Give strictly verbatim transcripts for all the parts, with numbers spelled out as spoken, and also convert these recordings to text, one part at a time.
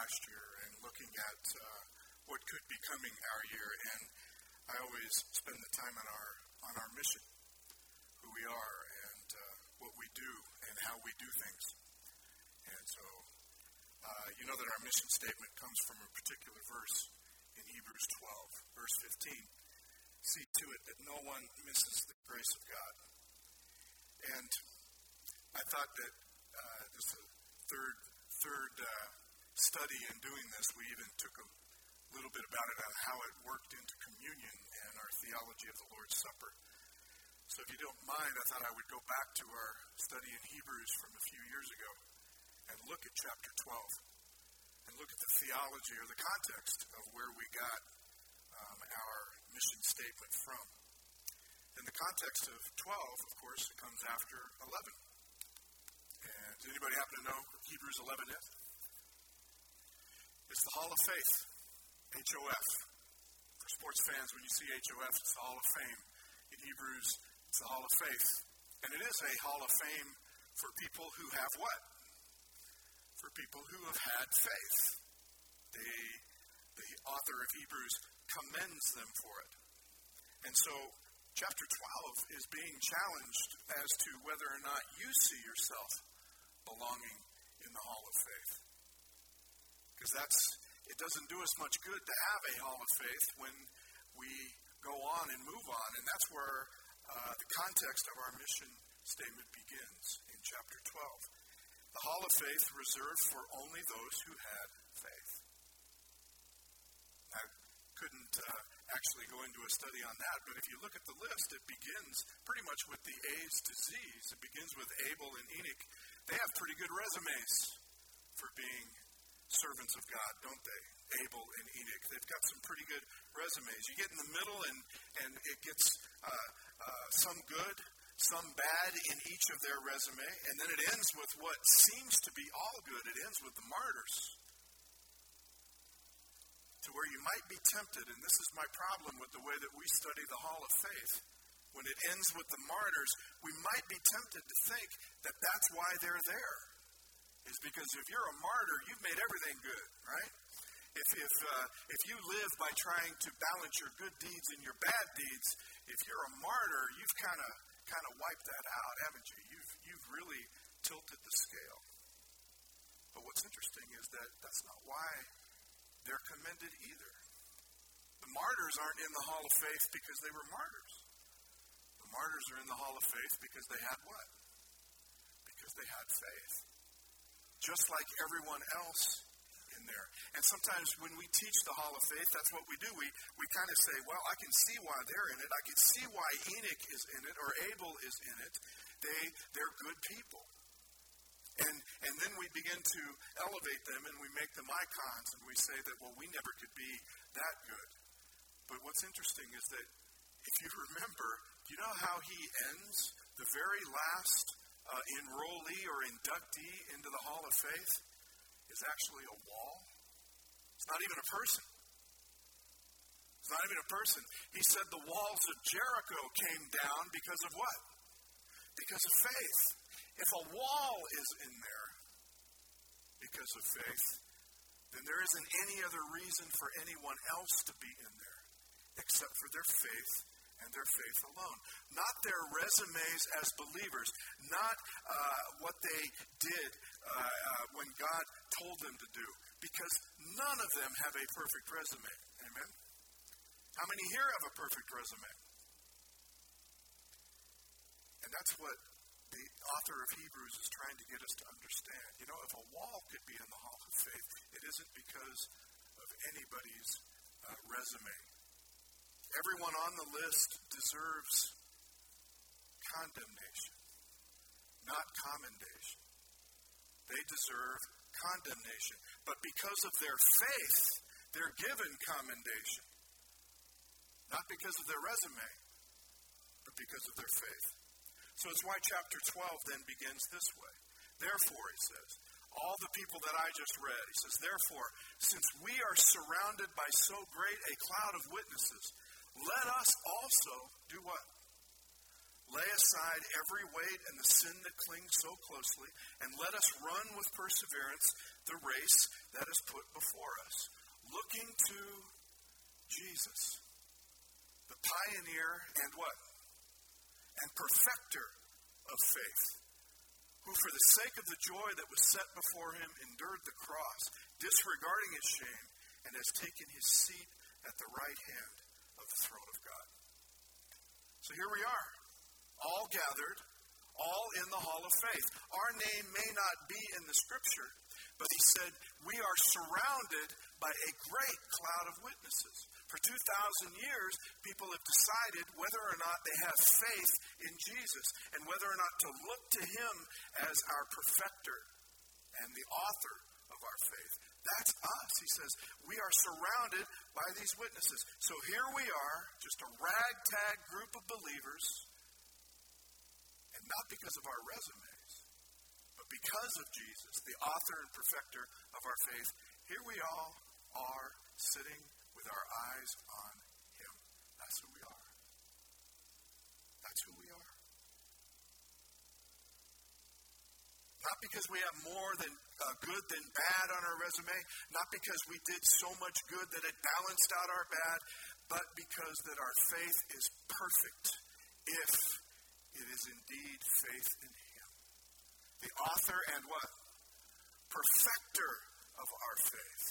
last year and looking at uh, what could be coming our year. And I always spend the time on our on our mission, who we are and uh, what we do and how we do things. And so uh, you know that our mission statement comes from a particular verse in Hebrews twelve, verse fifteen. See to it that no one misses the grace of God. And I thought that uh, this is a third third uh, study in doing this. We even took a little bit about it on how it worked into communion and our theology of the Lord's Supper. So if you don't mind, I thought I would go back to our study in Hebrews from a few years ago and look at chapter twelve and look at the theology or the context of where we got um, our mission statement from. In the context of twelve, of course, it comes after eleven. And does anybody happen to know what Hebrews eleven is? It's the Hall of Faith, H O F. For sports fans, when you see H O F, it's the Hall of Fame. In Hebrews, it's the Hall of Faith. And it is a Hall of Fame for people who have what? For people who have had faith. They, the author of Hebrews commends them for it. And so, chapter twelve is being challenged as to whether or not you see yourself belonging in the Hall of Faith. Because that's, it doesn't do us much good to have a Hall of Faith when we go on and move on. And that's where uh, the context of our mission statement begins in chapter twelve. The Hall of Faith reserved for only those who had faith. I couldn't uh, actually go into a study on that, but if you look at the list, it begins pretty much with the A's to Z's. It begins with Abel and Enoch. They have pretty good resumes for being servants of God, don't they? Abel and Enoch. They've got some pretty good resumes. You get in the middle and, and it gets uh, uh, some good, some bad in each of their resume, and then it ends with what seems to be all good. It ends with the martyrs. To where you might be tempted, and this is my problem with the way that we study the Hall of Faith. When it ends with the martyrs, we might be tempted to think that that's why they're there. Is because if you're a martyr, you've made everything good, right? If if uh, if you live by trying to balance your good deeds and your bad deeds, if you're a martyr, you've kind of kind of wiped that out, haven't you? You've you've really tilted the scale. But what's interesting is that that's not why they're commended either. The martyrs aren't in the Hall of Faith because they were martyrs. The martyrs are in the Hall of Faith because they had what? Because they had faith. Just like everyone else in there. And sometimes when we teach the Hall of Faith, that's what we do. We we kind of say, well, I can see why they're in it. I can see why Enoch is in it or Abel is in it. They, they're good people. And and then we begin to elevate them and we make them icons and we say that, well, we never could be that good. But what's interesting is that if you remember, do you know how he ends the very last uh, enrollee or inductee into the Hall of Faith? Is actually a wall. It's not even a person. It's not even a person. He said the walls of Jericho came down because of what? Because of faith. If a wall is in there because of faith, then there isn't any other reason for anyone else to be in there except for their faith and their faith alone. Not their resumes as believers, not uh, what they did uh, uh, when God told them to do, because none of them have a perfect resume. Amen? How many here have a perfect resume? And that's what the author of Hebrews is trying to get us to understand. You know, if a wall could be in the Hall of Faith, it isn't because of anybody's uh, resume. Everyone on the list deserves condemnation, not commendation. They deserve condemnation. But because of their faith, they're given commendation. Not because of their resume, but because of their faith. So it's why chapter twelve then begins this way. Therefore, he says, all the people that I just read, he says, therefore, since we are surrounded by so great a cloud of witnesses, let us also do what? Lay aside every weight and the sin that clings so closely, and let us run with perseverance the race that is put before us, looking to Jesus, the pioneer and what? And perfecter of faith, who for the sake of the joy that was set before him endured the cross, disregarding his shame, and has taken his seat at the right hand of the throne of God. So here we are, all gathered, all in the hall of faith. Our name may not be in the scripture, but he said we are surrounded by a great cloud of witnesses. For two thousand years, people have decided whether or not they have faith in Jesus and whether or not to look to him as our perfecter and the author of our faith. That's us. He says we are surrounded by these witnesses. So here we are, just a ragtag group of believers, and not because of our resumes, but because of Jesus, the author and perfecter of our faith. Here we all are sitting with our eyes on him. That's who we are. That's who we are. Not because we have more than uh, good than bad on our resume, not because we did so much good that it balanced out our bad, but because that our faith is perfect if it is indeed faith in him. The author and what? Perfecter of our faith.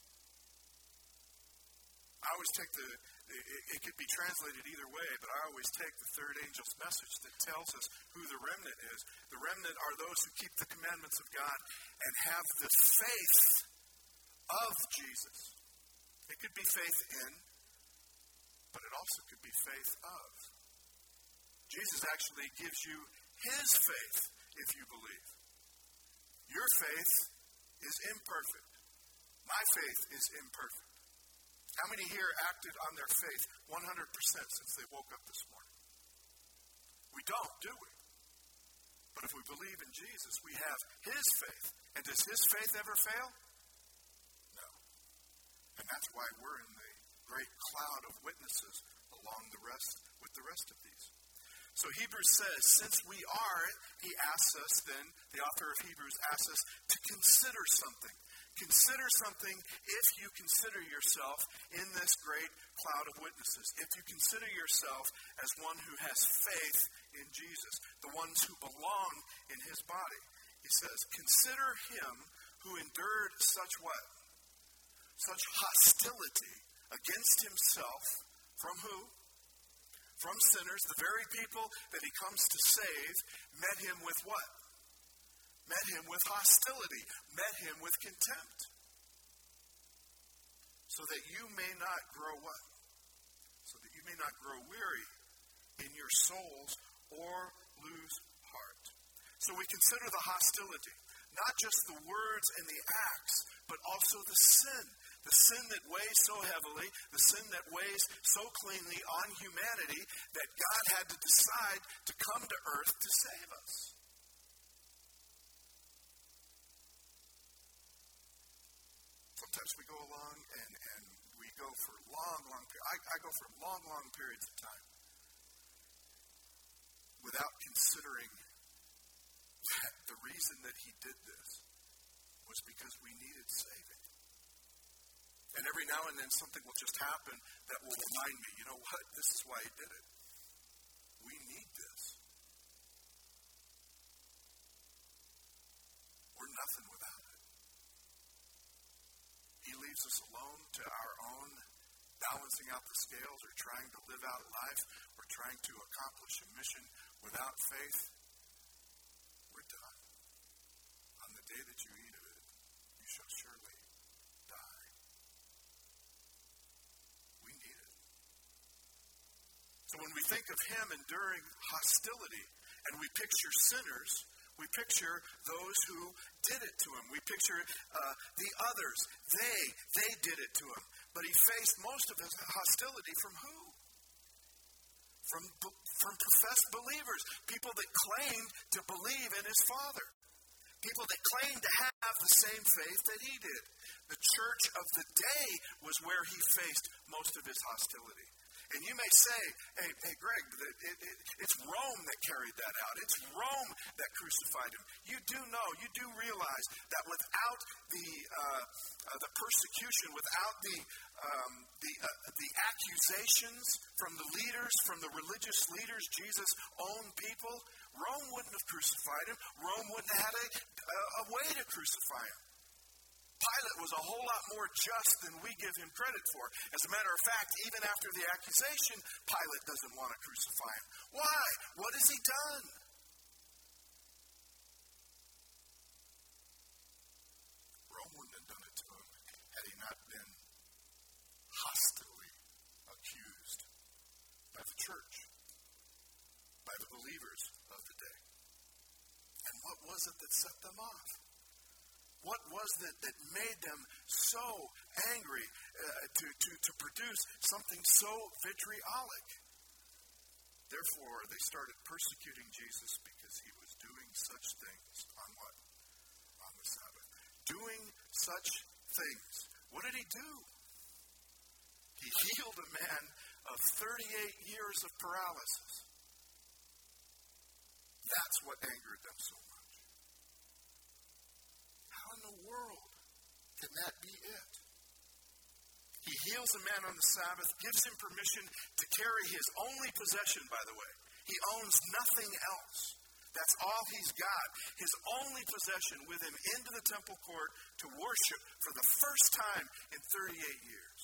I always take the, it, it could be translated either way, but I always take the third angel's message that tells us who the remnant is. The remnant are those who keep the commandments of God and have the faith of Jesus. It could be faith in, but it also could be faith of. Jesus actually gives you his faith if you believe. Your faith is imperfect. My faith is imperfect. How many here acted on their faith one hundred percent since they woke up this morning? We don't, do we? But if we believe in Jesus, we have his faith. And does his faith ever fail? No. And that's why we're in the great cloud of witnesses along the rest, with the rest of these. So Hebrews says, since we are, he asks us then, the author of Hebrews asks us to consider something. Consider something if you consider yourself in this great cloud of witnesses. If you consider yourself as one who has faith in Jesus, the ones who belong in his body. He says, consider him who endured such what? Such hostility against himself from who? From sinners. The very people that he comes to save met him with what? Met him with hostility, met him with contempt. So that you may not grow what? So that you may not grow weary in your souls or lose heart. So we consider the hostility, not just the words and the acts, but also the sin. The sin that weighs so heavily, the sin that weighs so cleanly on humanity that God had to decide to come to earth to save us. Sometimes we go along and, and we go for long, long periods. I, I go for long, long periods of time without considering that the reason that he did this was because we needed saving. And every now and then something will just happen that will remind me, you know what, this is why he did it. We need this. We're nothing without it. He leaves us alone to our own balancing out the scales or trying to live out life or trying to accomplish a mission without faith. We're done. On the day that you eat of it, you shall surely die. We need it. So when we think of him enduring hostility and we picture sinners, we picture those who did it to him. We picture uh, the others. They, they did it to him. But he faced most of his hostility from who? From, from professed believers. People that claimed to believe in his Father. People that claimed to have the same faith that he did. The church of the day was where he faced most of his hostility. And you may say, hey, hey Greg, it, it, it, it's Rome that carried that out. It's Rome that crucified him. You do know, you do realize that without the uh, uh, the persecution, without the um, the uh, the accusations from the leaders, from the religious leaders, Jesus' own people, Rome wouldn't have crucified him. Rome wouldn't have had a, a, a way to crucify him. Pilate was a whole lot more just than we give him credit for. As a matter of fact, even after the accusation, Pilate doesn't want to crucify him. Why? What has he done? Rome wouldn't have done it to him had he not been hostilely accused by the church, by the believers of the day. And what was it that set them off? What was it that made them so angry uh, to, to, to produce something so vitriolic? Therefore, they started persecuting Jesus because he was doing such things on what? On the Sabbath. Doing such things. What did he do? He healed a man of thirty-eight years of paralysis. That's what angered them so much. World. Can that be it? He heals a man on the Sabbath, gives him permission to carry his only possession, by the way. He owns nothing else. That's all he's got. His only possession with him into the temple court to worship for the first time in thirty-eight years.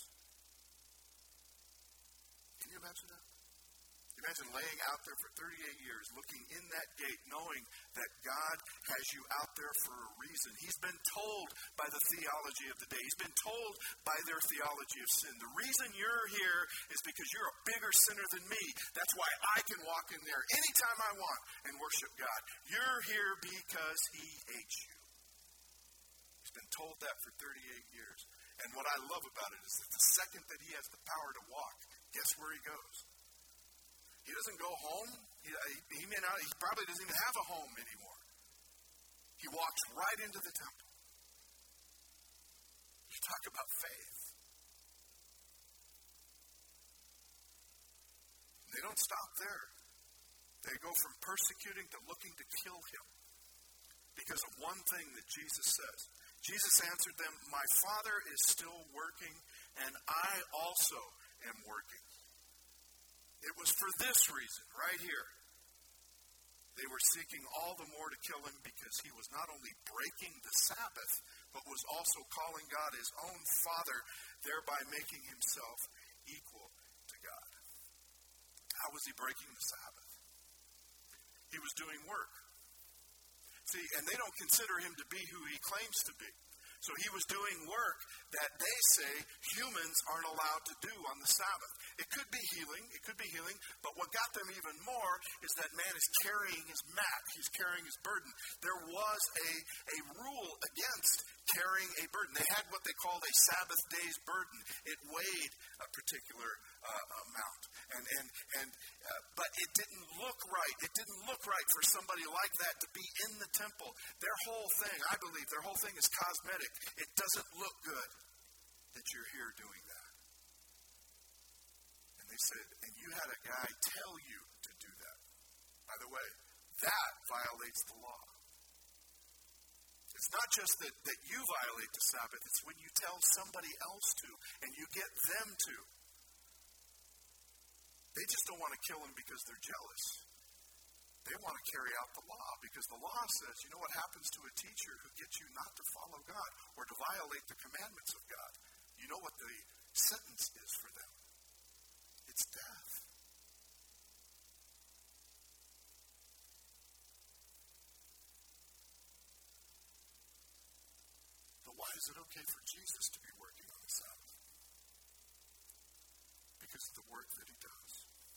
Can you imagine that? Imagine laying out there for thirty-eight years, looking in that gate, knowing that God has you out there for a reason. He's been told by the theology of the day. He's been told by their theology of sin. The reason you're here is because you're a bigger sinner than me. That's why I can walk in there anytime I want and worship God. You're here because he hates you. He's been told that for thirty-eight years. And what I love about it is that the second that he has the power to walk, guess where he goes? He doesn't go home. He, he may not, he probably doesn't even have a home anymore. He walks right into the temple. You talk about faith. They don't stop there. They go from persecuting to looking to kill him because of one thing that Jesus says. Jesus answered them, "My Father is still working, and I also am working." It was for this reason, right here. They were seeking all the more to kill him because he was not only breaking the Sabbath, but was also calling God his own Father, thereby making himself equal to God. How was he breaking the Sabbath? He was doing work. See, and they don't consider him to be who he claims to be. So he was doing work that they say humans aren't allowed to do on the Sabbath. It could be healing, it could be healing, but what got them even more is that man is carrying his mat, he's carrying his burden. There was a, a rule against carrying a burden. They had what they called a Sabbath day's burden. It weighed a particular uh, amount. And and and uh, but it didn't look right. It didn't look right for somebody like that to be in the temple. Their whole thing, I believe, their whole thing is cosmetic. It doesn't look good that you're here doing that. And they said, and you had a guy tell you to do that. By the way, that violates the law. It's not just that, that you violate the Sabbath, it's when you tell somebody else to, and you get them to. They just don't want to kill him because they're jealous. They want to carry out the law because the law says, you know what happens to a teacher who gets you not to follow God or to violate the commandments of God? You know what the sentence is for them? It's death. But why is it okay for Jesus to be working on the Sabbath? Because of the work that he does.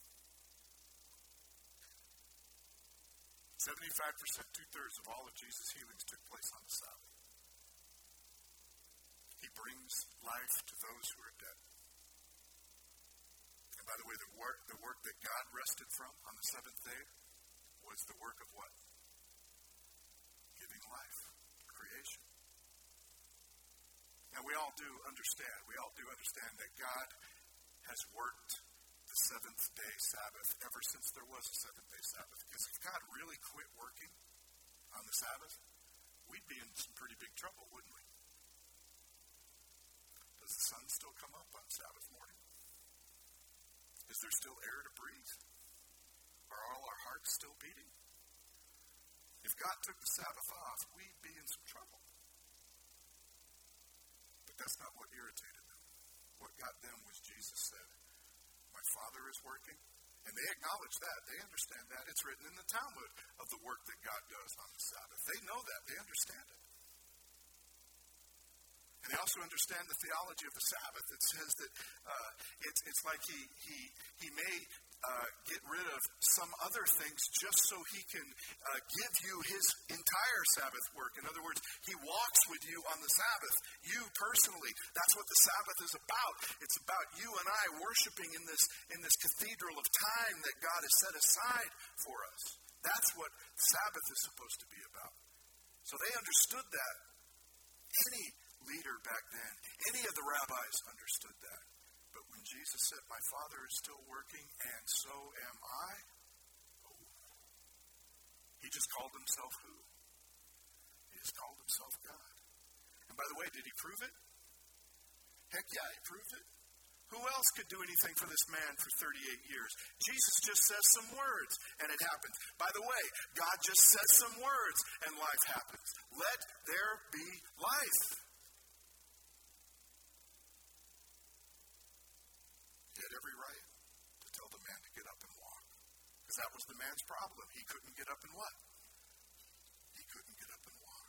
seventy-five percent, two-thirds of all of Jesus' healings took place on the Sabbath. He brings life to those who are dead. And by the way, the work, the work that God rested from on the seventh day was the work of what? Giving life, creation. Now we all do understand, we all do understand that God has worked the seventh day Sabbath ever since there was a seventh day Sabbath. Because if God really quit working on the Sabbath, we'd be in some pretty big trouble, wouldn't we? Does the sun still come up on Sabbath morning? Is there still air to breathe? Are all our hearts still beating? If God took the Sabbath off, we'd be in some trouble. But that's not what irritated them. What got them was Jesus said, my Father is working. And they acknowledge that. They understand that. It's written in the Talmud of the work that God does on the Sabbath. They know that. They understand it. And they also understand the theology of the Sabbath. It says that uh, it's, it's like he, he, he may uh, get rid of some other things just so he can uh, give you his entire Sabbath work. In other words, he walks with you on the Sabbath. You personally. That's what the Sabbath is about. It's about you and I worshiping in this, in this cathedral of time that God has set aside for us. That's what Sabbath is supposed to be about. So they understood that. Any leader back then, any of the rabbis understood that. But when Jesus said, my Father is still working and so am I, oh, he just called himself who? He just called himself God. And by the way, did he prove it? Heck yeah, he proved it. Who else could do anything for this man for thirty-eight years? Jesus just says some words and it happens. By the way, God just says some words and life happens. Let there be life. He had every right to tell the man to get up and walk. Because that was the man's problem. He couldn't get up and what? He couldn't get up and walk.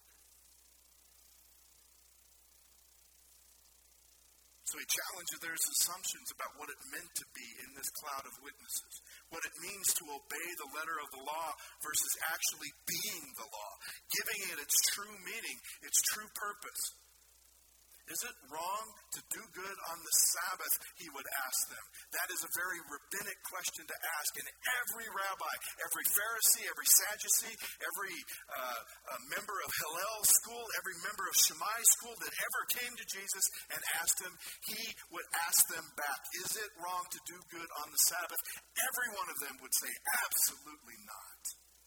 So he challenged their assumptions about what it meant to be in this cloud of witnesses. What it means to obey the letter of the law versus actually being the law. Giving it its true meaning, its true purpose. Is it wrong to do good on the Sabbath, he would ask them. That is a very rabbinic question to ask. And every rabbi, every Pharisee, every Sadducee, every uh, uh, member of Hillel school, every member of Shammai school that ever came to Jesus and asked him, he would ask them back, is it wrong to do good on the Sabbath? Every one of them would say, absolutely not.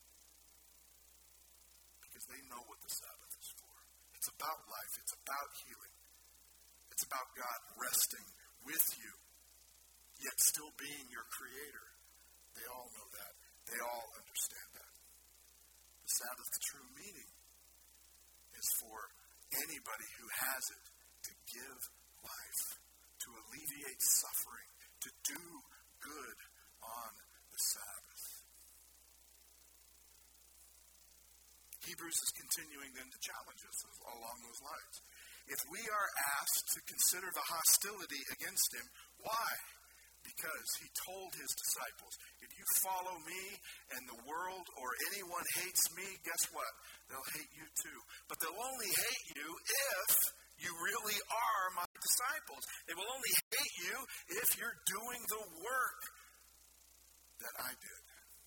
Because they know what the Sabbath is for. It's about life. It's about healing. It's about God resting with you, yet still being your creator. They all know that. They all understand that. The Sabbath's true meaning is for anybody who has it to give life, to alleviate suffering, to do good on the Sabbath. Hebrews is continuing then to challenge us along those lines. If we are asked to consider the hostility against him, why? Because he told his disciples, if you follow me and the world or anyone hates me, guess what? They'll hate you too. But they'll only hate you if you really are my disciples. They will only hate you if you're doing the work that I did.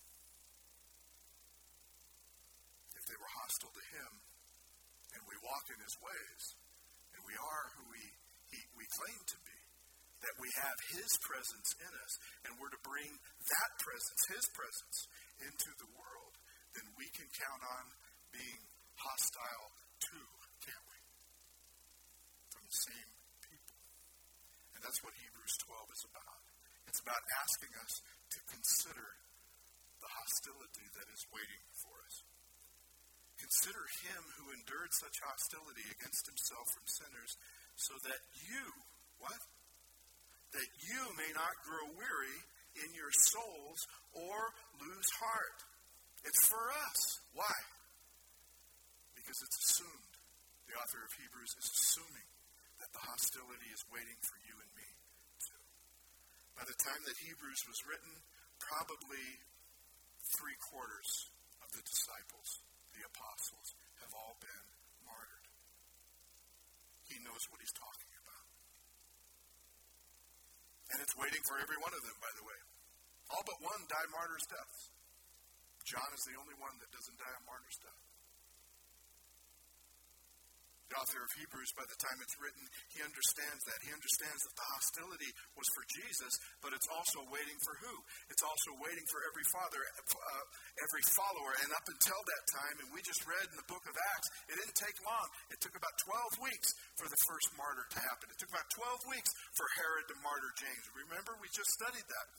If they were hostile to him and we walk in his ways, we are who we, he, we claim to be, that we have his presence in us, and we're to bring that presence, his presence, into the world, then we can count on being hostile too, can't we? From the same people. And that's what Hebrews twelve is about. It's about asking us to consider the hostility that is waiting for us. Consider him who endured such hostility against himself from sinners, so that you, what? That you may not grow weary in your souls or lose heart. It's for us. Why? Because it's assumed. The author of Hebrews is assuming that the hostility is waiting for you and me too. By the time that Hebrews was written, probably three quarters of the disciples, the apostles, have all been martyred. He knows what he's talking about. And it's waiting for every one of them, by the way. All but one die martyr's deaths. John is the only one that doesn't die a martyr's death. The author of Hebrews, by the time it's written, he understands that. He understands that the hostility was for Jesus, but it's also waiting for who? It's also waiting for every father, uh, every follower. And up until that time, and we just read in the book of Acts, it didn't take long. It took about twelve weeks for the first martyr to happen. It took about twelve weeks for Herod to martyr James. Remember, we just studied that.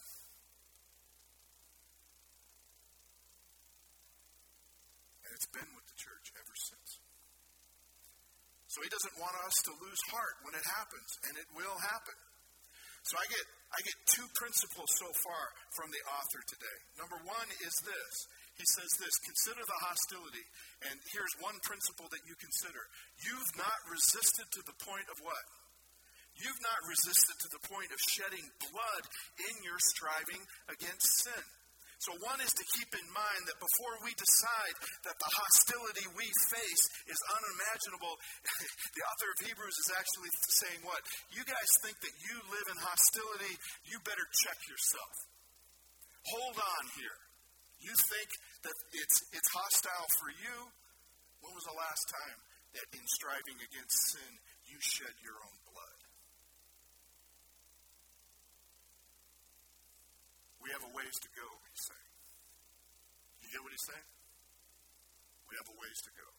And it's been with the church ever since. So he doesn't want us to lose heart when it happens, and it will happen. So I get I get two principles so far from the author today. Number one is this. He says this, consider the hostility. And here's one principle that you consider. You've not resisted to the point of what? You've not resisted to the point of shedding blood in your striving against sin. So one is to keep in mind that before we decide that the hostility we face is unimaginable, the author of Hebrews is actually saying what? You guys think that you live in hostility, you better check yourself. Hold on here. You think that it's it's hostile for you? When was the last time that in striving against sin, you shed your own blood? We have a ways to go, he's saying. You get what he's saying? We have a ways to go.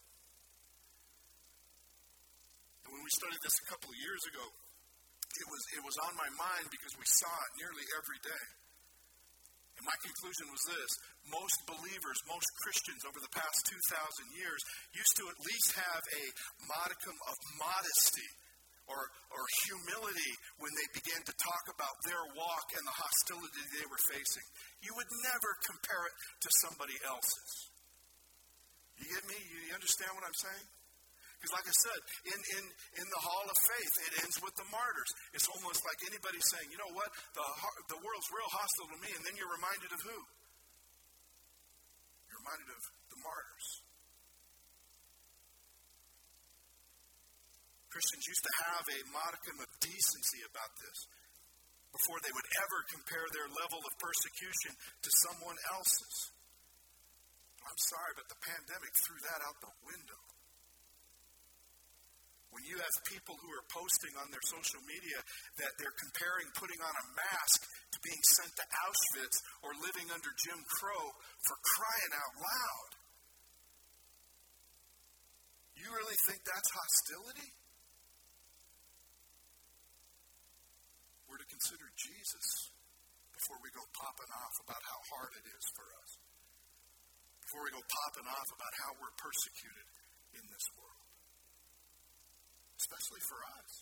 And when we studied this a couple of years ago, it was it was on my mind because we saw it nearly every day. And my conclusion was this. Most believers, most Christians over the past two thousand years used to at least have a modicum of modesty Or, or humility when they began to talk about their walk and the hostility they were facing. You would never compare it to somebody else's. You get me? You understand what I'm saying? Because like I said, in, in, in the hall of faith, it ends with the martyrs. It's almost like anybody saying, you know what, the, the world's real hostile to me, and then you're reminded of who? You're reminded of the martyrs. Christians used to have a modicum of decency about this before they would ever compare their level of persecution to someone else's. I'm sorry, but the pandemic threw that out the window. When you have people who are posting on their social media that they're comparing putting on a mask to being sent to Auschwitz or living under Jim Crow, for crying out loud. You really think that's hostility? We're to consider Jesus before we go popping off about how hard it is for us. Before we go popping off about how we're persecuted in this world. Especially for us.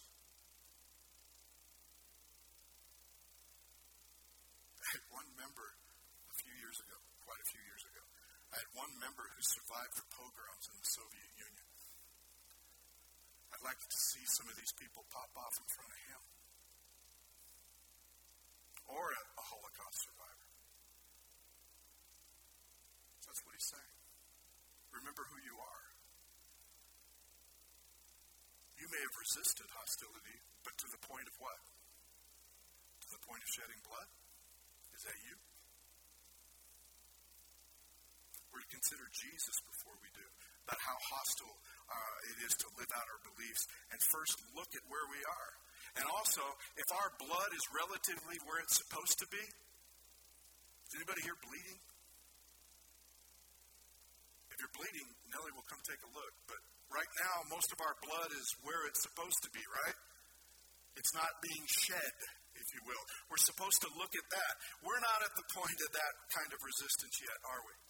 I had one member a few years ago, quite a few years ago, I had one member who survived the pogroms in the Soviet Union. I'd like to see some of these people pop off in front of him. Or a, a Holocaust survivor. So that's what he's saying. Remember who you are. You may have resisted hostility, but to the point of what? To the point of shedding blood? Is that you? We're to consider Jesus before we do, about how hostile uh, it is to live out our beliefs, and first look at where we are. And also, if our blood is relatively where it's supposed to be, is anybody here bleeding? If you're bleeding, Nellie will come take a look. But right now, most of our blood is where it's supposed to be, right? It's not being shed, if you will. We're supposed to look at that. We're not at the point of that kind of resistance yet, are we?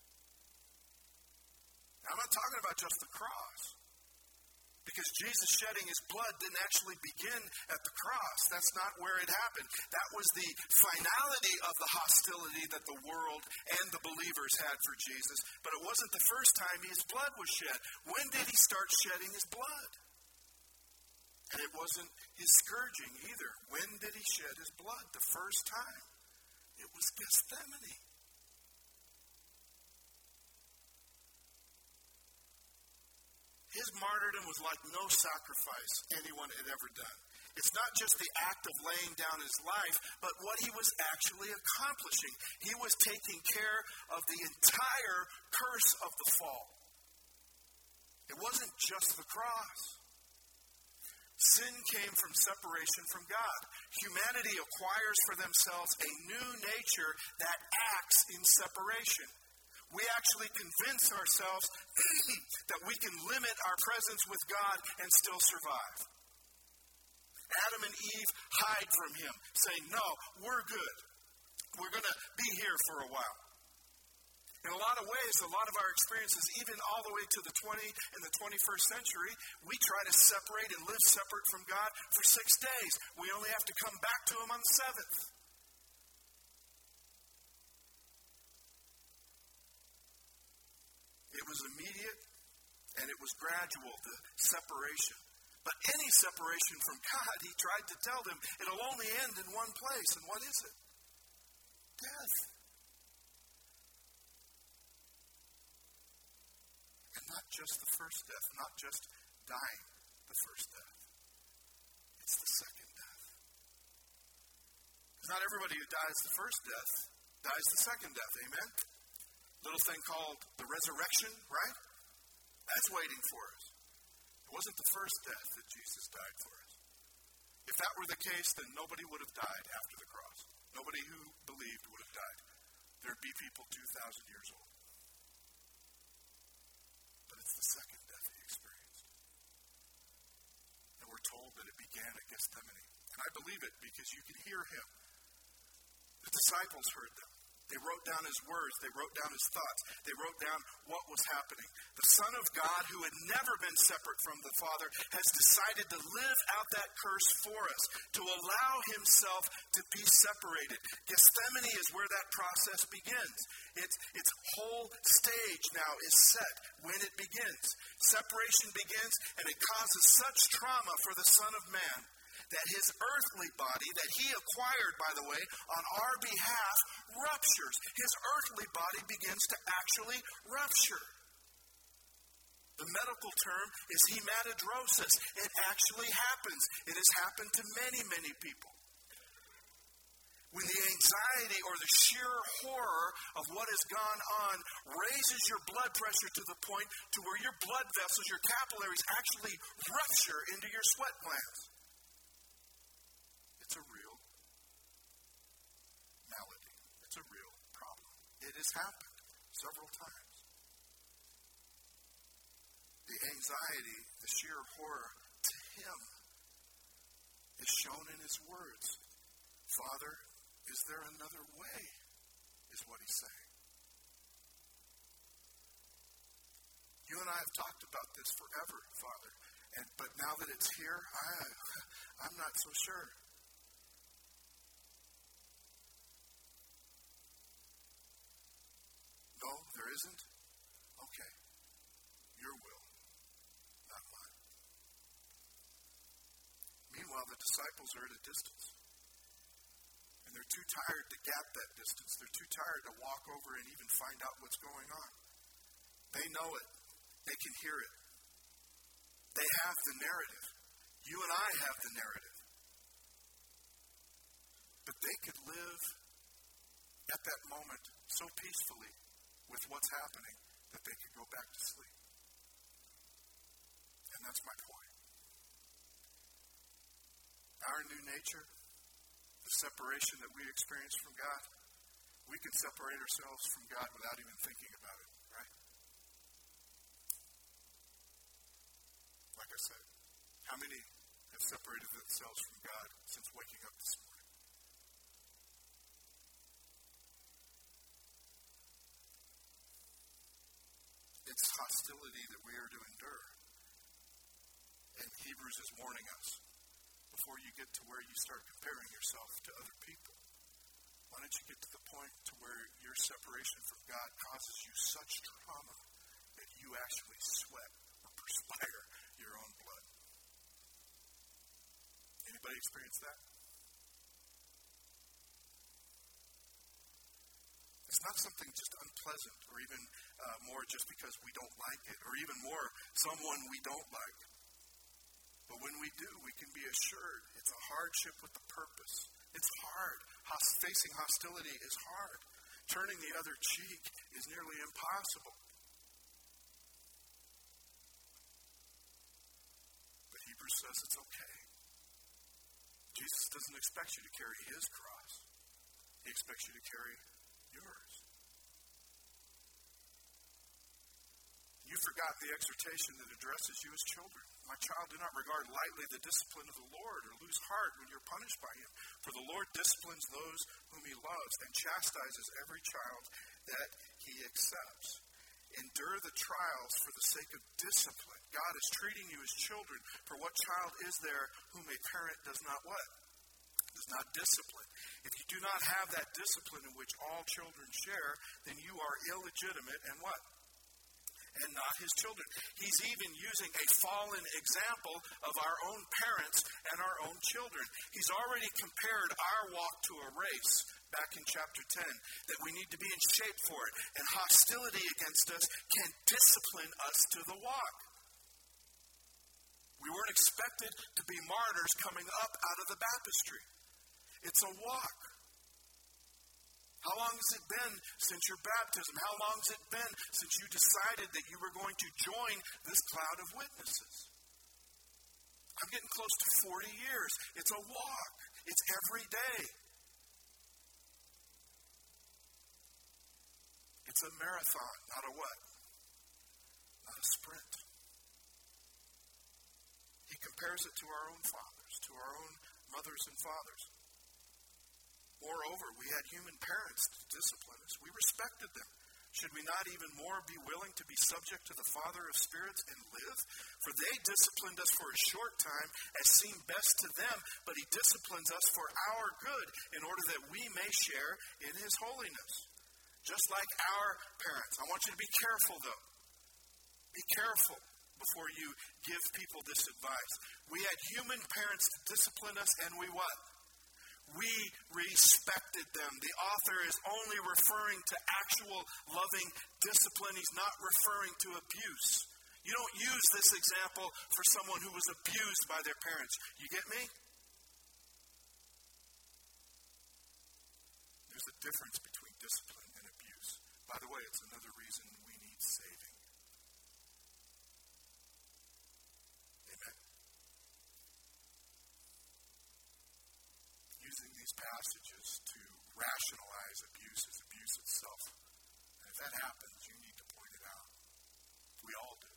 Now, I'm not talking about just the cross. Because Jesus shedding his blood didn't actually begin at the cross. That's not where it happened. That was the finality of the hostility that the world and the believers had for Jesus. But it wasn't the first time his blood was shed. When did he start shedding his blood? And it wasn't his scourging either. When did he shed his blood? The first time. It was Gethsemane. His martyrdom was like no sacrifice anyone had ever done. It's not just the act of laying down his life, but what he was actually accomplishing. He was taking care of the entire curse of the fall. It wasn't just the cross. Sin came from separation from God. Humanity acquires for themselves a new nature that acts in separation. We actually convince ourselves that we can limit our presence with God and still survive. Adam and Eve hide from him, saying, no, we're good. We're going to be here for a while. In a lot of ways, a lot of our experiences, even all the way to the twentieth and the twenty-first century, we try to separate and live separate from God for six days. We only have to come back to him on the seventh. It was immediate and it was gradual, the separation. But any separation from God, he tried to tell them, it'll only end in one place. And what is it? Death. And not just the first death, not just dying the first death. It's the second death. Because not everybody who dies the first death dies the second death. Amen? Little thing called the resurrection, right? That's waiting for us. It wasn't the first death that Jesus died for us. If that were the case, then nobody would have died after the cross. Nobody who believed would have died. There'd be people two thousand years old. But it's the second death he experienced. And we're told that it began at Gethsemane. And I believe it because you can hear him. The disciples heard them. They wrote down his words. They wrote down his thoughts. They wrote down what was happening. The Son of God, who had never been separate from the Father, has decided to live out that curse for us, to allow himself to be separated. Gethsemane is where that process begins. Its, its whole stage now is set when it begins. Separation begins, and it causes such trauma for the Son of Man that his earthly body, that he acquired, by the way, on our behalf, ruptures. His earthly body begins to actually rupture. The medical term is hematidrosis. It actually happens. It has happened to many, many people. When the anxiety or the sheer horror of what has gone on raises your blood pressure to the point to where your blood vessels, your capillaries actually rupture into your sweat glands. It's a real malady. It's a real problem. It has happened several times. The anxiety, the sheer horror to him is shown in his words. Father, is there another way? Is what he's saying. You and I have talked about this forever, Father. And but now that it's here, I, I'm not so sure. No, there isn't? Okay. Your will, not mine. Meanwhile, the disciples are at a distance. And they're too tired to gap that distance. They're too tired to walk over and even find out what's going on. They know it. They can hear it. They have the narrative. You and I have the narrative. But they could live at that moment so peacefully with what's happening that they could go back to sleep. And that's my point. Our new nature, the separation that we experience from God, we can separate ourselves from God without even thinking about it, right? Like I said, how many have separated themselves from God since waking up this morning? It's hostility that we are to endure. And Hebrews is warning us, before you get to where you start comparing yourself to other people, why don't you get to the point to where your separation from God causes you such trauma that you actually sweat or perspire your own blood? Anybody experience that? It's not something just unpleasant or even uh, more just because we don't like it, or even more someone we don't like. But when we do, we can be assured it's a hardship with a purpose. It's hard. Hos- facing hostility is hard. Turning the other cheek is nearly impossible. says it's okay. Jesus doesn't expect you to carry his cross. He expects you to carry yours. You've forgotten the exhortation that addresses you as children. My child, do not regard lightly the discipline of the Lord, or lose heart when you're punished by him. For the Lord disciplines those whom he loves, and chastises every child that he accepts. Endure the trials for the sake of discipline. God is treating you as children. For what child is there whom a parent does not what? Does not discipline. If you do not have that discipline in which all children share, then you are illegitimate and what? And not his children. He's even using a fallen example of our own parents and our own children. He's already compared our walk to a race back in chapter ten, that we need to be in shape for it. And hostility against us can discipline us to the walk. We weren't expected to be martyrs coming up out of the baptistry. It's a walk. How long has it been since your baptism? How long has it been since you decided that you were going to join this cloud of witnesses? I'm getting close to forty years. It's a walk. It's every day. It's a marathon, not a what? Not a sprint. He compares it to our own fathers, to our own mothers and fathers. Moreover, we had human parents to discipline us. We respected them. Should we not even more be willing to be subject to the Father of spirits and live? For they disciplined us for a short time, as seemed best to them, but he disciplines us for our good, in order that we may share in his holiness. Just like our parents. I want you to be careful, though. Be careful before you give people this advice. We had human parents to discipline us, and we what? We respected them. The author is only referring to actual loving discipline. He's not referring to abuse. You don't use this example for someone who was abused by their parents. You get me? There's a difference between discipline and abuse. By the way, it's another reason we need saving. Amen. Using these passages to rationalize abuse as abuse itself. And if that happens, you need to point it out. We all do.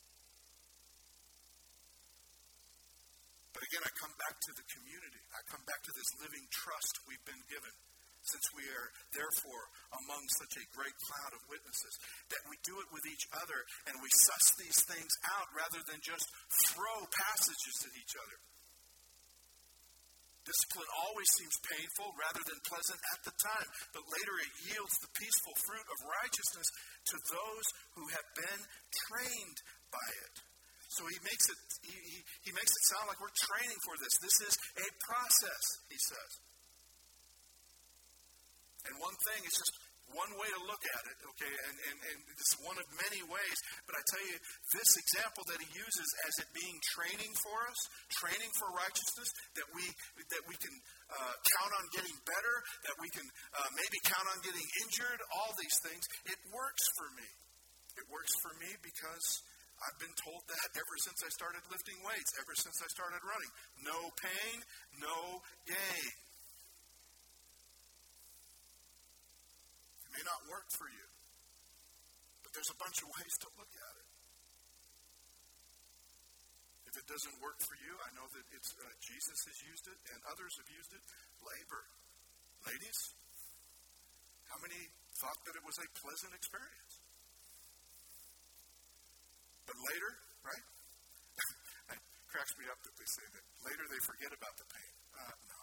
But again, I come back to the community. I come back to this living trust we've been given, since we are, therefore, among such a great cloud of witnesses, that we do it with each other and we suss these things out rather than just throw passages at each other. Discipline always seems painful rather than pleasant at the time, but later it yields the peaceful fruit of righteousness to those who have been trained by it. So he makes it he, he, he makes it sound like we're training for this. This is a process, he says. And one thing is just one way to look at it, okay, and, and, and it's one of many ways. But I tell you, this example that he uses as it being training for us, training for righteousness, that we that we can uh, count on getting better, that we can uh, maybe count on getting injured, all these things, it works for me. It works for me because I've been told that ever since I started lifting weights, ever since I started running. No pain, no gain. It may not work for you, but there's a bunch of ways to look at it. If it doesn't work for you, I know that it's uh, Jesus has used it and others have used it. Labor. Ladies, how many thought that it was a pleasant experience? But later, right? It cracks me up that they say that. Later they forget about the pain. Uh, no.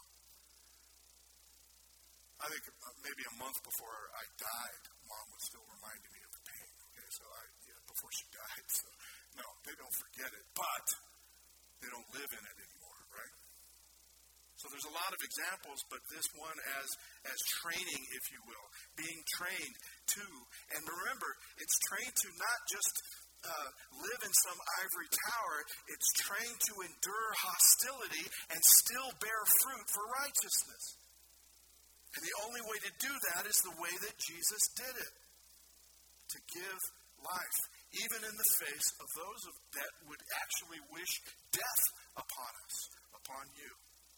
I think maybe a month before I died, Mom was still reminding me of the pain. Okay, so I, yeah, before she died. So, no, they don't forget it. But they don't live in it anymore, right? So there's a lot of examples, but this one as, as training, if you will. Being trained to. And remember, it's trained to not just Uh, live in some ivory tower. It's trained to endure hostility and still bear fruit for righteousness. And the only way to do that is the way that Jesus did it. To give life, even in the face of those of, that would actually wish death upon us, upon you.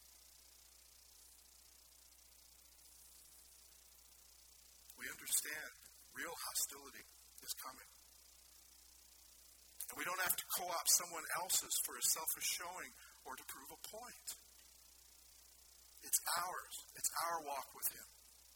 We understand real hostility is coming. And we don't have to co-opt someone else's for a selfish showing or to prove a point. It's ours. It's our walk with him.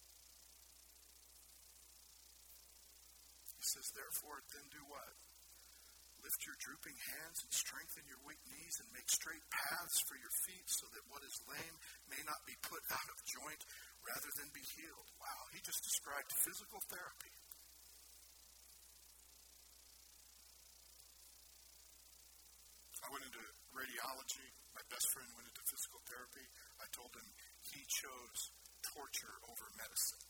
He says, therefore, then do what? Lift your drooping hands and strengthen your weak knees and make straight paths for your feet so that what is lame may not be put out of joint rather than be healed. Wow, he just described physical therapy. I went into radiology. My best friend went into physical therapy. I told him he chose torture over medicine.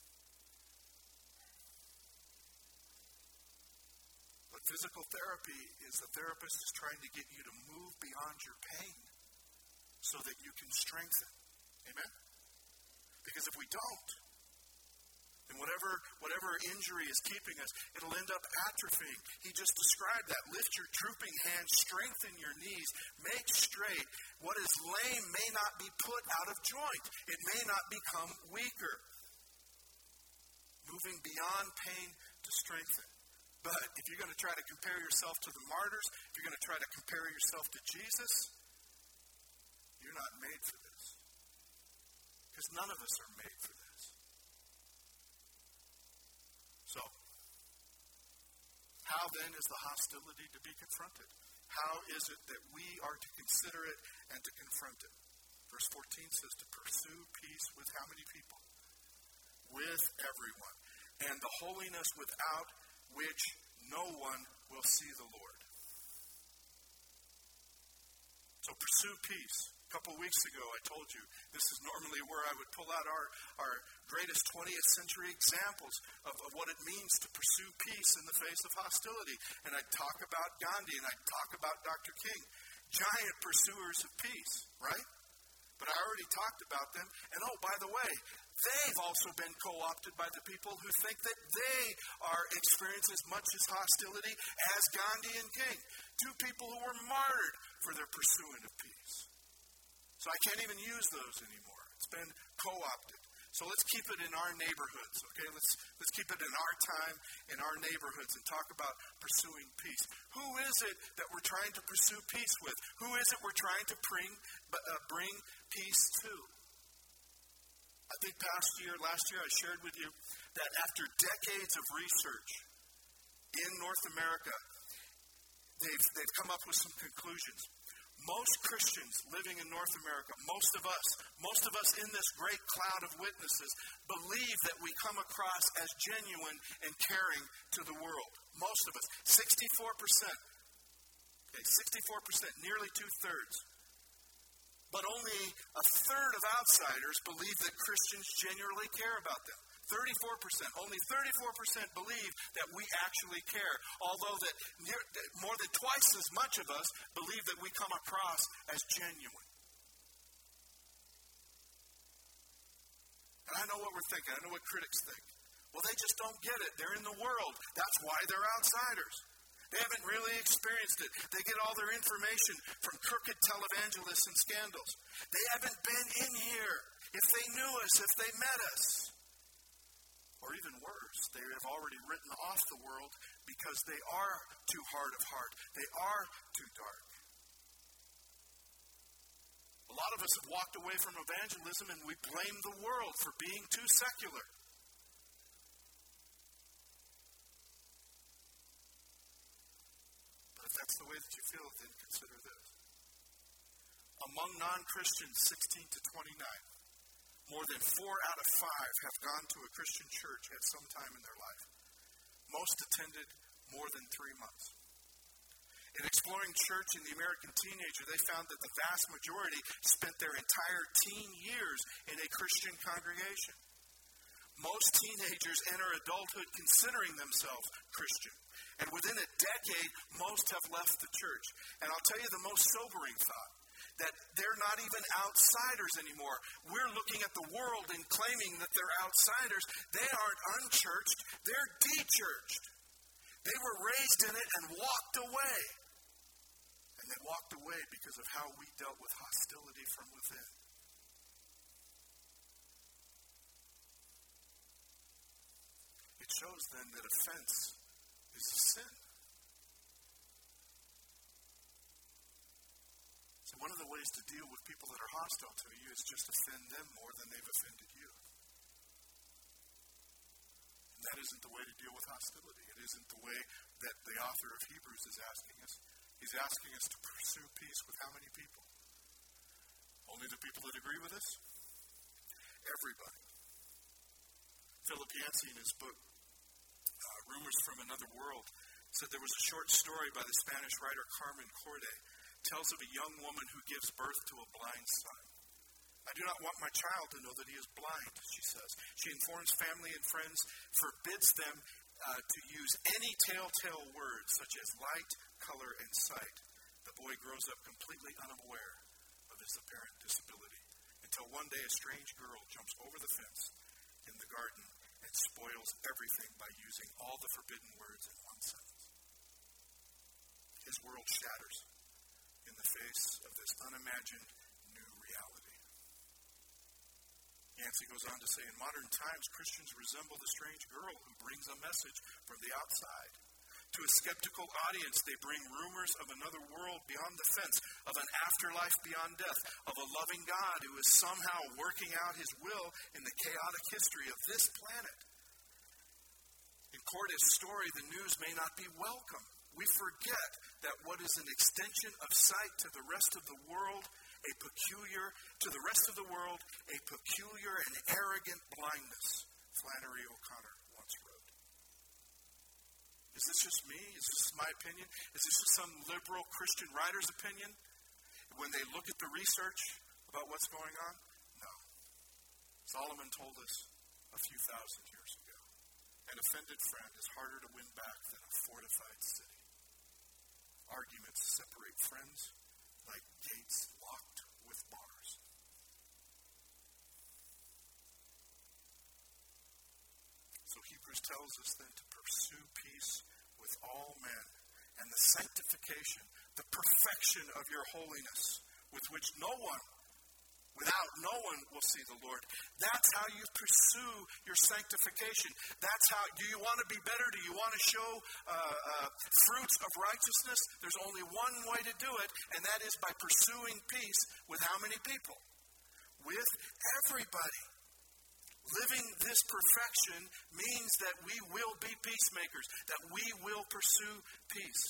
But physical therapy is the therapist is trying to get you to move beyond your pain so that you can strengthen. Amen? Because if we don't, then whatever, whatever injury is keeping us, it'll end up atrophying. He just described that. Lift your drooping hands, strengthen your knees, make straight. What is lame may not be put out of joint. It may not become weaker. Moving beyond pain to strengthen. But if you're going to try to compare yourself to the martyrs, if you're going to try to compare yourself to Jesus, you're not made for this. Because none of us are made for this. So, how then is the hostility to be confronted? How is it that we are to consider it and to confront it? Verse fourteen says to pursue peace with how many people? With everyone. And the holiness without which no one will see the Lord. So pursue peace. A couple weeks ago I told you this is normally where I would pull out our, our greatest twentieth century examples of, of what it means to pursue peace in the face of hostility. And I'd talk about Gandhi and I'd talk about Doctor King. Giant pursuers of peace, right? But I already talked about them. And oh, by the way, they've also been co-opted by the people who think that they are experiencing as much as hostility as Gandhi and King. Two people who were martyred for their pursuing of peace. So I can't even use those anymore. It's been co-opted. So let's keep it in our neighborhoods, okay? Let's let's keep it in our time, in our neighborhoods, and talk about pursuing peace. Who is it that we're trying to pursue peace with? Who is it we're trying to bring, uh, bring peace to? I think past year, last year, I shared with you that after decades of research in North America, they've, they've come up with some conclusions. Most Christians living in North America, most of us, most of us in this great cloud of witnesses, believe that we come across as genuine and caring to the world. Most of us. sixty-four percent. Okay, sixty-four percent, nearly two-thirds. But only a third of outsiders believe that Christians genuinely care about them. thirty-four percent. Only thirty-four percent believe that we actually care. Although that near, more than twice as much of us believe that we come across as genuine. And I know what we're thinking. I know what critics think. Well, they just don't get it. They're in the world. That's why they're outsiders. They haven't really experienced it. They get all their information from crooked televangelists and scandals. They haven't been in here. If they knew us, if they met us. Or even worse, they have already written off the world because they are too hard of heart. They are too dark. A lot of us have walked away from evangelism and we blame the world for being too secular. If that's the way that you feel, then consider this. Among non-Christians, sixteen to twenty-nine, more than four out of five have gone to a Christian church at some time in their life. Most attended more than three months. In exploring church in the American teenager, they found that the vast majority spent their entire teen years in a Christian congregation. Most teenagers enter adulthood considering themselves Christian. And within a decade, most have left the church. And I'll tell you the most sobering thought, that they're not even outsiders anymore. We're looking at the world and claiming that they're outsiders. They aren't unchurched, they're de-churched. They were raised in it and walked away. And they walked away because of how we dealt with hostility from within. It shows then that offense is a sin. So one of the ways to deal with people that are hostile to you is just offend them more than they've offended you. And that isn't the way to deal with hostility. It isn't the way that the author of Hebrews is asking us. He's asking us to pursue peace with how many people? Only the people that agree with us? Everybody. Philip Yancey, in his book, uh, Rumors from Another World, said there was a short story by the Spanish writer Carmen Corday. Tells of a young woman who gives birth to a blind son. I do not want my child to know that he is blind, she says. She informs family and friends, forbids them uh, to use any telltale words such as light, color, and sight. The boy grows up completely unaware of his apparent disability until one day a strange girl jumps over the fence in the garden and spoils everything by using all the forbidden words in one sentence. His world shatters in the face of this unimagined new reality. Yancey goes on to say, in modern times, Christians resemble the strange girl who brings a message from the outside. To a skeptical audience, they bring rumors of another world beyond the fence, of an afterlife beyond death, of a loving God who is somehow working out his will in the chaotic history of this planet. In Corday's story, the news may not be welcome. We forget that what is an extension of sight to the rest of the world, a peculiar, to the rest of the world, a peculiar and arrogant blindness, Flannery O'Connor once wrote. Is this just me? Is this my opinion? Is this just some liberal Christian writer's opinion? When they look at the research about what's going on? No. Solomon told us a few thousand years ago, an offended friend is harder to win back than a fortified city. Arguments separate friends like gates locked with bars. So Hebrews tells us then to pursue peace with all men and the sanctification, the perfection of your holiness, with which no one, without no one will see the Lord. That's how you pursue your sanctification. That's how, do you want to be better? Do you want to show uh, uh, fruits of righteousness? There's only one way to do it, and that is by pursuing peace with how many people? With everybody. Living this perfection means that we will be peacemakers, that we will pursue peace.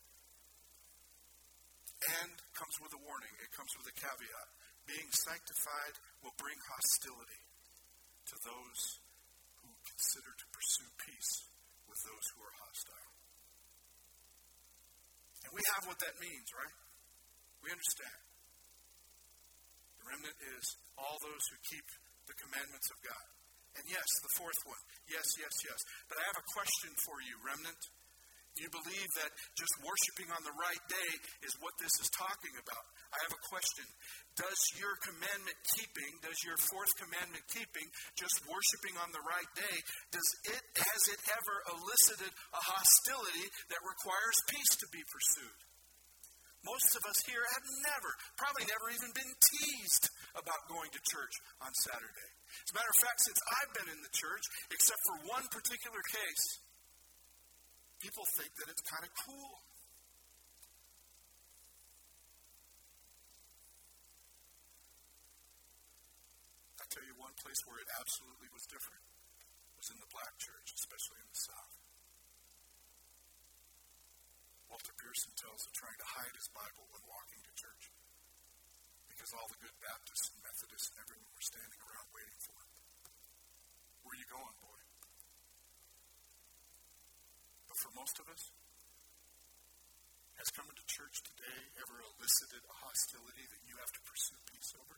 And comes with a warning. It comes with a caveat. Being sanctified will bring hostility to those who consider to pursue peace with those who are hostile. And we have what that means, right? We understand. The remnant is all those who keep the commandments of God. And yes, the fourth one. Yes, yes, yes. But I have a question for you, remnant. Do you believe that just worshiping on the right day is what this is talking about? I have a question. Does your commandment keeping, does your fourth commandment keeping, just worshiping on the right day, does it, has it ever elicited a hostility that requires peace to be pursued? Most of us here have never, probably never even been teased about going to church on Saturday. As a matter of fact, since I've been in the church, except for one particular case, people think that it's kind of cool. I'll tell you one place where it absolutely was different. It was in the black church, especially in the South. Walter Pearson tells of trying to hide his Bible when walking to church because all the good Baptists and Methodists and everyone were standing around waiting for him. Where are you going, boy? But for most of us, has coming to church today ever elicited a hostility that you have to pursue peace over?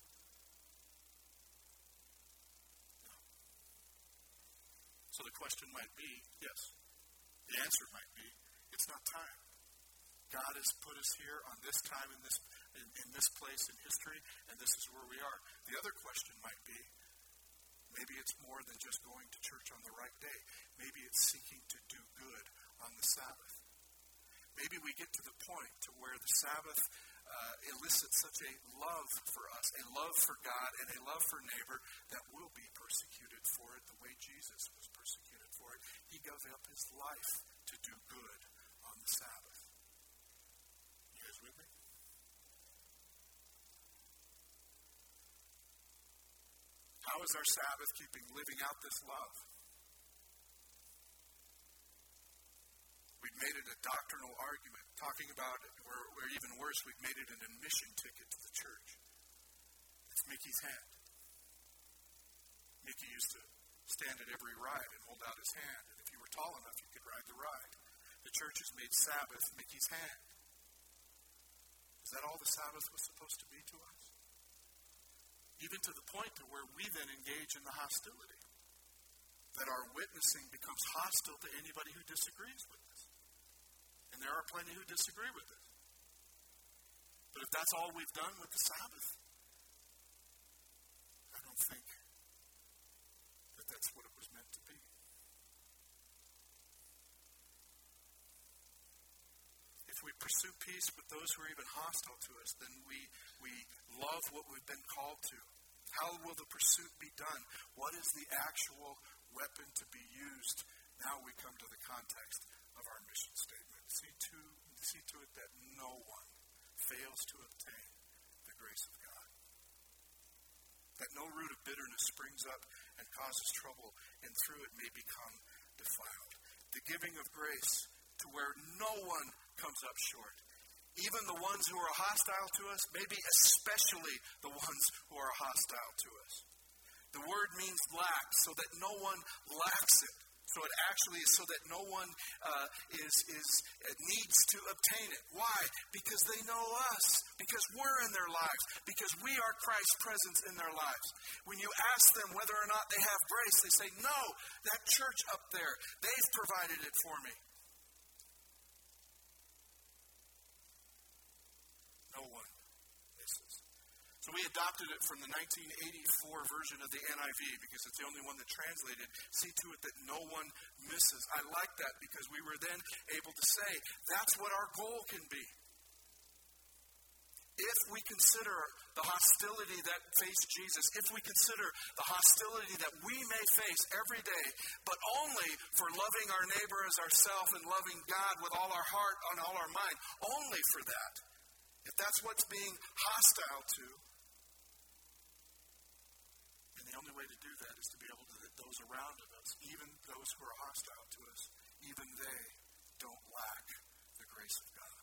No. So the question might be, yes. The answer might be, it's not time. God has put us here on this time in this in, in this place in history, and this is where we are. The other question might be, maybe it's more than just going to church on the right day. Maybe it's seeking to do good on the Sabbath. Maybe we get to the point to where the Sabbath uh, elicits such a love for us, a love for God, and a love for neighbor that we'll be persecuted for it the way Jesus was persecuted for it. He gave up his life to do good on the Sabbath. You guys with me? How is our Sabbath keeping living out this love? We've made it a doctrinal argument, talking about it, or, or even worse, we've made it an admission ticket to the church. It's Mickey's hand. Mickey used to stand at every ride and hold out his hand, and if you were tall enough, you could ride the ride. The church has made Sabbath Mickey's hand. Is that all the Sabbath was supposed to be to us? Even to the point to where we then engage in the hostility, that our witnessing becomes hostile to anybody who disagrees with us. And there are plenty who disagree with us. But if that's all we've done with the Sabbath, I don't think that that's what it was meant to be. If we pursue peace with those who are even hostile to us, then we, we love what we've been called to. How will the pursuit be done? What is the actual weapon to be used? Now we come to the context of our mission statement. See to, see to it that no one fails to obtain the grace of God. That no root of bitterness springs up and causes trouble, and through it may become defiled. The giving of grace to where no one comes up short. Even the ones who are hostile to us, maybe especially the ones who are hostile to us. The word means lack, so that no one lacks it. So it actually is so that no one uh, is, is uh, needs to obtain it. Why? Because they know us. Because we're in their lives. Because we are Christ's presence in their lives. When you ask them whether or not they have grace, they say, no, that church up there, they've provided it for me. No one misses. So we adopted it from the nineteen eighty-four version of the N I V because it's the only one that translated. See to it that no one misses. I like that because we were then able to say that's what our goal can be. If we consider the hostility that faced Jesus, if we consider the hostility that we may face every day, but only for loving our neighbor as ourselves and loving God with all our heart and all our mind, only for that, if that's what's being hostile to, and the only way to do that is to be able to, that those around us, even those who are hostile to us, even they don't lack the grace of God.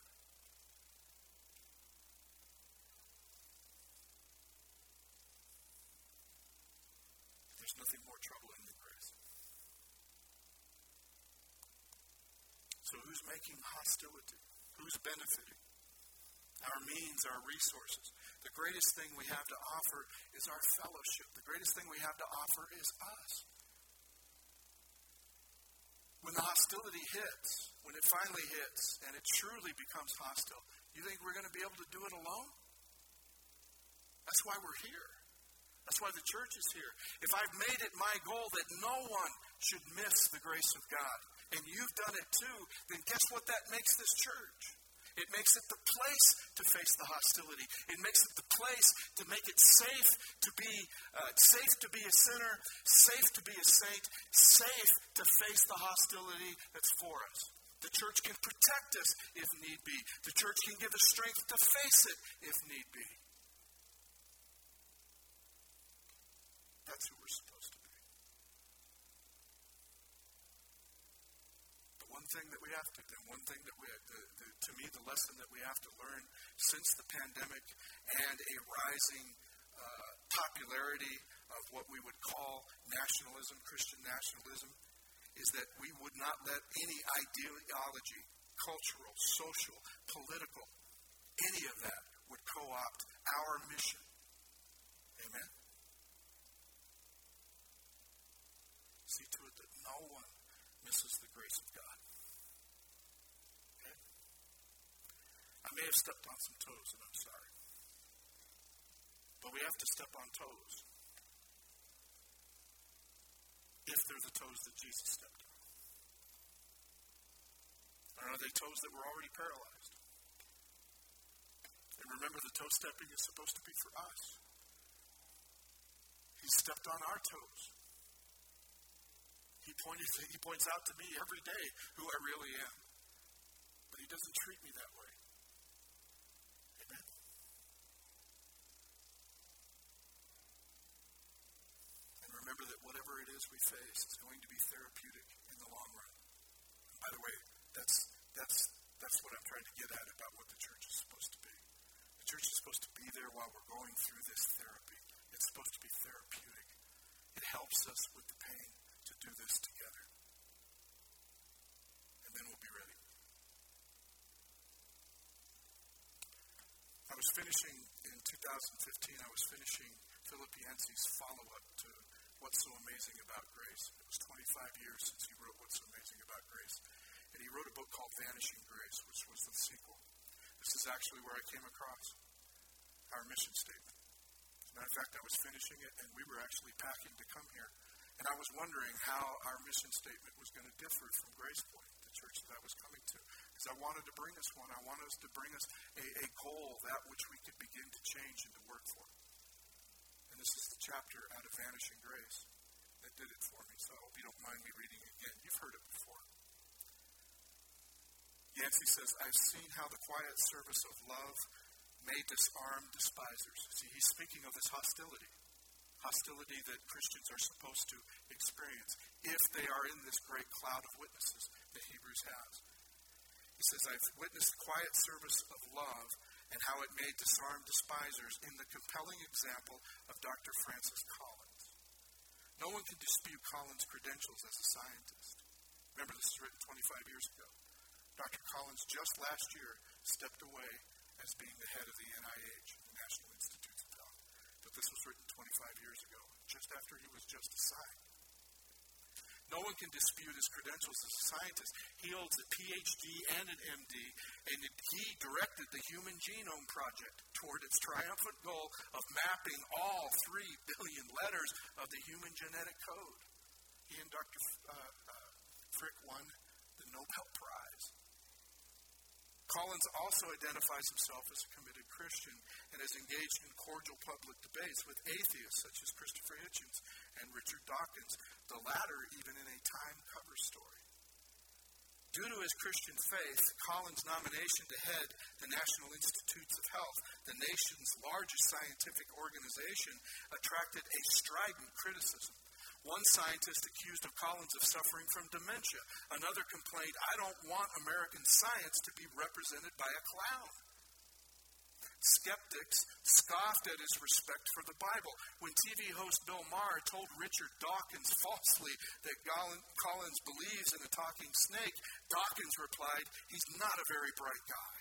There's nothing more troubling than grace. So who's making hostility? Who's benefiting? Our means, our resources. The greatest thing we have to offer is our fellowship. The greatest thing we have to offer is us. When the hostility hits, when it finally hits, and it truly becomes hostile, you think we're going to be able to do it alone? That's why we're here. That's why the church is here. If I've made it my goal that no one should miss the grace of God, and you've done it too, then guess what that makes this church? It makes it the place to face the hostility. It makes it the place to make it safe to be uh, safe to be a sinner, safe to be a saint, safe to face the hostility that's for us. The church can protect us if need be. The church can give us strength to face it if need be. That's who we're supposed to be. The one thing that we have to do, one thing that we, the, the, to me, the lesson that we have to learn since the pandemic and a rising uh, popularity of what we would call nationalism, Christian nationalism, is that we would not let any ideology, cultural, social, political, any of that would co-opt our mission. Amen? See to it that no one misses the grace of God. Okay? I may have stepped on some toes, and I'm sorry. But we have to step on toes. If they're the toes that Jesus stepped on. Or are they toes that were already paralyzed? And remember, the toe stepping is supposed to be for us. He stepped on our toes. He pointed, he points out to me every day who I really am. But he doesn't treat me that way. Amen? And remember that whatever it is we face is going to be therapeutic in the long run. And by the way, that's that's that's what I'm trying to get at about what the church is supposed to be. The church is supposed to be there while we're going through this therapy. It's supposed to be therapeutic. It helps us with the pain to do this together. And then we'll be ready. I was finishing, in two thousand fifteen, I was finishing Philip Yancey's follow-up to What's So Amazing About Grace. It was twenty-five years since he wrote What's So Amazing About Grace. And he wrote a book called Vanishing Grace, which was the sequel. This is actually where I came across our mission statement. As a matter of fact, I was finishing it, and we were actually packing to come here. And I was wondering how our mission statement was going to differ from Grace Point, the church that I was coming to. Because I wanted to bring us one. I wanted us to bring us a, a goal, that which we could begin to change and to work for. And this is the chapter out of Vanishing Grace that did it for me. So I hope you don't mind me reading it again. You've heard it before. Yancey says, I've seen how the quiet service of love may disarm despisers. See, he's speaking of this hostility. Hostility that Christians are supposed to experience if they are in this great cloud of witnesses that Hebrews has. He says, I've witnessed the quiet service of love and how it may disarm despisers in the compelling example of Doctor Francis Collins. No one can dispute Collins' credentials as a scientist. Remember, this was written twenty-five years ago. Doctor Collins just last year stepped away as being the head of the N I H, the National Institutes of Health. But this was written twenty-five years ago, just after he was just assigned. No one can dispute his credentials as a scientist. He holds a P H D and an M D, and he directed the Human Genome Project toward its triumphant goal of mapping all three billion letters of the human genetic code. He and Doctor Uh, uh, Frick won the Nobel Prize. Collins also identifies himself as a committed Christian and is engaged in cordial public debates with atheists such as Christopher Hitchens and Richard Dawkins, the latter even in a Time cover story. Due to his Christian faith, Collins' nomination to head the National Institutes of Health, the nation's largest scientific organization, attracted a strident criticism. One scientist accused of Collins of suffering from dementia. Another complained, I don't want American science to be represented by a clown. Skeptics scoffed at his respect for the Bible. When T V host Bill Maher told Richard Dawkins falsely that Collins believes in a talking snake, Dawkins replied, he's not a very bright guy.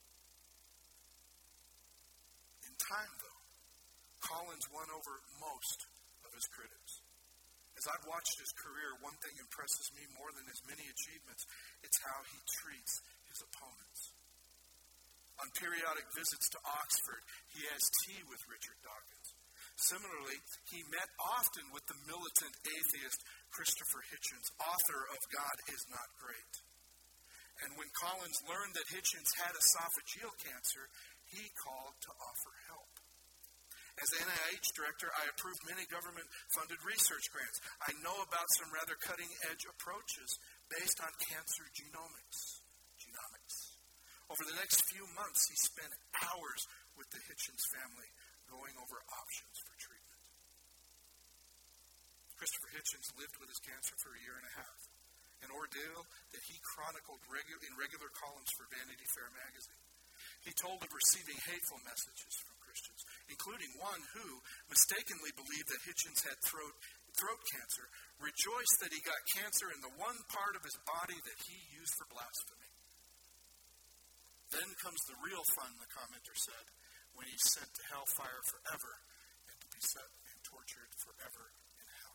In time, though, Collins won over most of his critics. As I've watched his career, one thing impresses me more than his many achievements. It's how he treats his opponents. On periodic visits to Oxford, he has tea with Richard Dawkins. Similarly, he met often with the militant atheist Christopher Hitchens, author of God is Not Great. And when Collins learned that Hitchens had esophageal cancer, he called to offer help. As N I H director, I approve many government-funded research grants. I know about some rather cutting-edge approaches based on cancer genomics. Genomics. Over the next few months, he spent hours with the Hitchens family going over options for treatment. Christopher Hitchens lived with his cancer for a year and a half, an ordeal that he chronicled regu- in regular columns for Vanity Fair magazine. He told of receiving hateful messages from Christians, including one who mistakenly believed that Hitchens had throat, throat cancer, rejoiced that he got cancer in the one part of his body that he used for blasphemy. Then comes the real fun, the commenter said, when he's sent to hellfire forever and to be set and tortured forever in hell.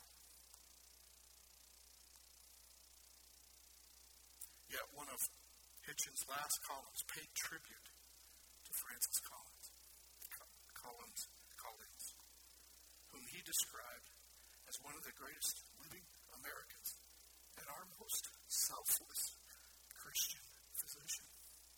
Yet one of Hitchens' last columns paid tribute to Francis Collins, Collins, Collins, whom he described as one of the greatest living Americans and our most selfless Christian physician.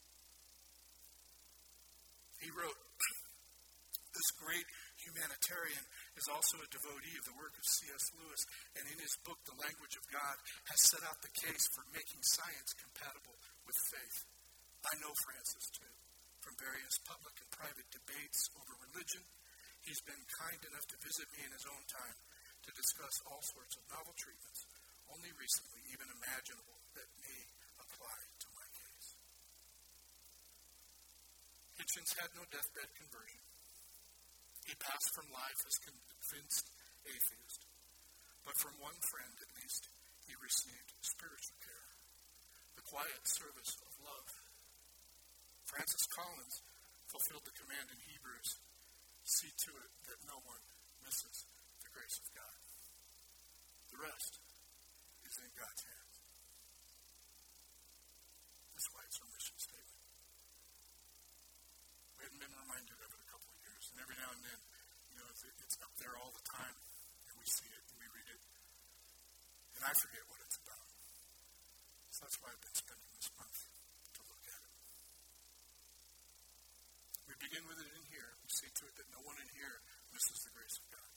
He wrote, this great humanitarian is also a devotee of the work of C S Lewis, and in his book, The Language of God, has set out the case for making science compatible with faith. I know Francis, too, from various public and private debates over religion. He's been kind enough to visit me in his own time to discuss all sorts of novel treatments, only recently even imaginable, that may apply to my case. Hitchens had no deathbed conversion. He passed from life as convinced atheist. But from one friend, at least, he received spiritual care, the quiet service of love. Francis Collins fulfilled the command in Hebrews, see to it that no one misses the grace of God. The rest is in God's hands. That's why it's our mission statement. We haven't been reminded of it a couple of years, and every now and then, you know, it's up there all the time, and we see it, and we read it, and I forget what it's about. So that's why I've been spending this month to look at it. We begin with it in here. We see to it that no one in here misses the grace of God.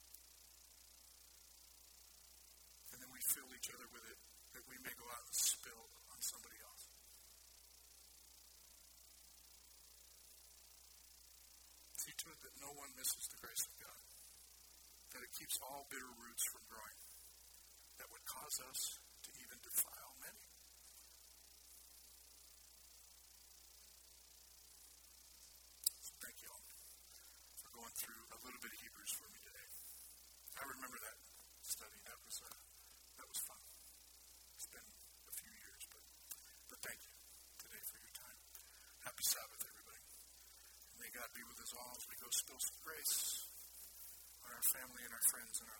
And then we fill each other with it, that we may go out and spill on somebody else. See to it that no one misses the grace of God, that it keeps all bitter roots from growing, that would cause us to even defile many. So thank you all for going through a little bit of Hebrews for me today. I remember that study. That was uh, that was fun. It's been a few years, but but thank you today for your time. Happy Sabbath, everybody. May God be with us all as we go spill some grace on our family and our friends and our